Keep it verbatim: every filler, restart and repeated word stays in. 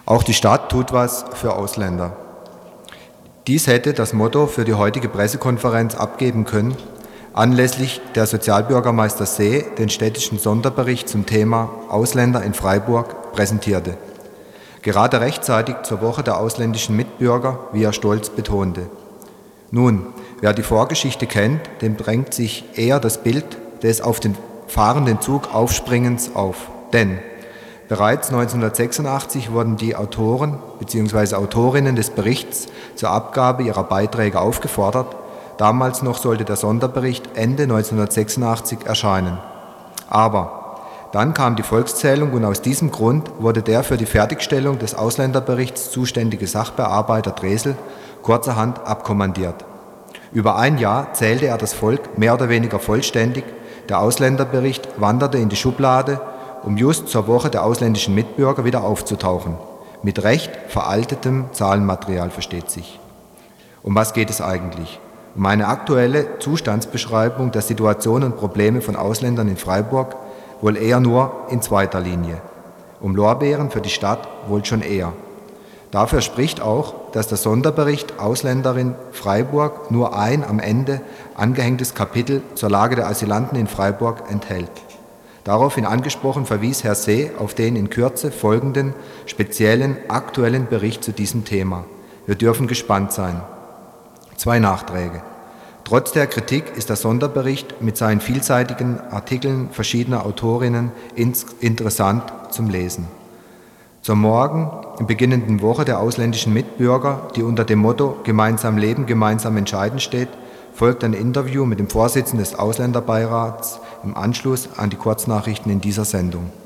Auch die Stadt tut was für Ausländer. Dies hätte das Motto für die heutige Pressekonferenz abgeben können, anlässlich der Sozialbürgermeister See den städtischen Sonderbericht zum Thema Ausländer in Freiburg präsentierte. Gerade rechtzeitig zur Woche der ausländischen Mitbürger, wie er stolz betonte. Nun, wer die Vorgeschichte kennt, dem drängt sich eher das Bild des auf den fahrenden Zug Aufspringens auf. Denn bereits neunzehnhundertsechsundachtzig wurden die Autoren bzw. Autorinnen des Berichts zur Abgabe ihrer Beiträge aufgefordert. Damals noch sollte der Sonderbericht Ende neunzehnhundertsechsundachtzig erscheinen. Aber dann kam die Volkszählung und aus diesem Grund wurde der für die Fertigstellung des Ausländerberichts zuständige Sachbearbeiter Dresel kurzerhand abkommandiert. Über ein Jahr zählte er das Volk mehr oder weniger vollständig. Der Ausländerbericht wanderte in die Schublade, um just zur Woche der ausländischen Mitbürger wieder aufzutauchen. Mit recht veraltetem Zahlenmaterial, versteht sich. Um was geht es eigentlich? Um eine aktuelle Zustandsbeschreibung der Situation und Probleme von Ausländern in Freiburg, wohl eher nur in zweiter Linie. Um Lorbeeren für die Stadt wohl schon eher. Dafür spricht auch, dass der Sonderbericht Ausländerin Freiburg nur ein am Ende angehängtes Kapitel zur Lage der Asylanten in Freiburg enthält. Daraufhin angesprochen verwies Herr See auf den in Kürze folgenden speziellen aktuellen Bericht zu diesem Thema. Wir dürfen gespannt sein. Zwei Nachträge. Trotz der Kritik ist der Sonderbericht mit seinen vielseitigen Artikeln verschiedener Autorinnen interessant zum Lesen. Zur morgen beginnenden Woche der ausländischen Mitbürger, die unter dem Motto Gemeinsam leben, gemeinsam entscheiden steht, folgt ein Interview mit dem Vorsitzenden des Ausländerbeirats im Anschluss an die Kurznachrichten in dieser Sendung.